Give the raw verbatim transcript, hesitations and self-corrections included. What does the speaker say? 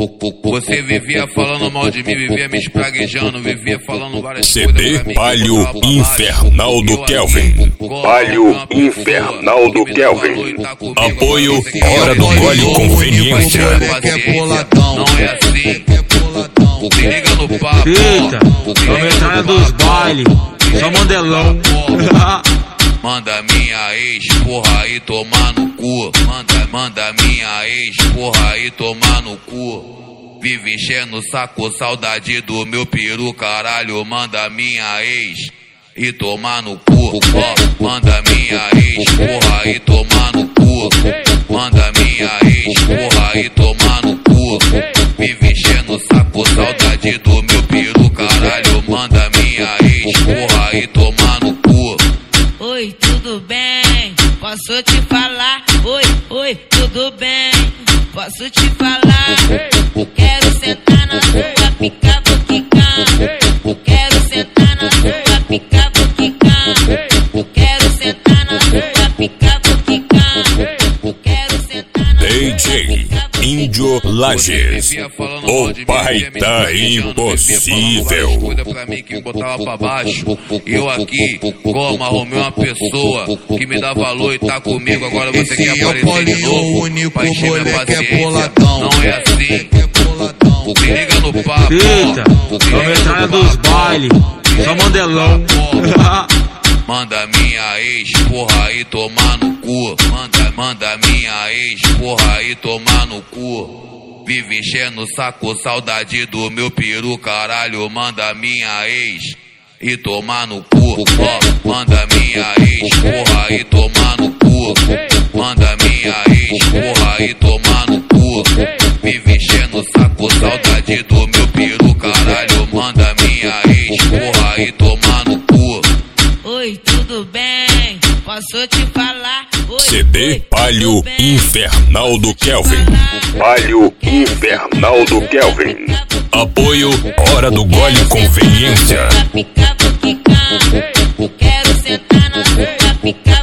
Você vivia falando mal de mim, vivia me espraguejando, vivia falando várias C coisas D pra mim. Palio Infernal do Kelvin. Palio Infernal do Kelvin. Apoio Hora do Gole Conveniência. Não é assim. Se liga no papo. Eita, a metralha dos bailes, só mandelão. Manda minha ex, porra, aí tomar no cu. Manda, manda minha ex, porra, aí tomar no cu. Vive enchendo o saco, saudade do meu peru, caralho. Manda minha ex e tomar no cu. Ó, manda minha ex, porra, aí tomar no cu. Manda minha ex, porra, aí tomar no cu. Vive enchendo o saco, saudade do meu peru, caralho. Manda minha ex, porra, aí tomar no cu. Oi, tudo bem? Posso te falar? Oi, oi, tudo bem? Posso te falar? Quero sentar na sua pica, vou quicar. Quero sentar na sua pica, vou quicar. Quero sentar na sua pica, vou quicar. Quero sentar na D J Índio Lages. O pai tá impossível. Coisa pra mim que botava pra baixo. Eu aqui, como arrumei uma pessoa que me dá valor e tá comigo. Agora você quer aparecer de novo. O único moleque é boladão. Não é assim. Se liga no papo. Eita, a metralha dos bailes, só mandelão. Manda minha ex, porra, aí tomar no cu. Manda, manda minha ex, porra, aí tomar no cu. Vive enchendo o saco, saudade do meu peru, caralho. Manda minha ex e tomar no cu. Ó, manda minha ex, porra, aí tomar no cu. Manda minha ex, porra, aí tomar no cu. Vive enchendo o saco, saudade do meu peru, caralho. Manda minha ex, porra, aí tomar no cu. Oi, tudo bem? Posso te falar? Oi, C D Palio Infernal do Kelvin. Palio Infernal do Kelvin. Apoio Hora do Gole Conveniência. Quero sentar na sua pica.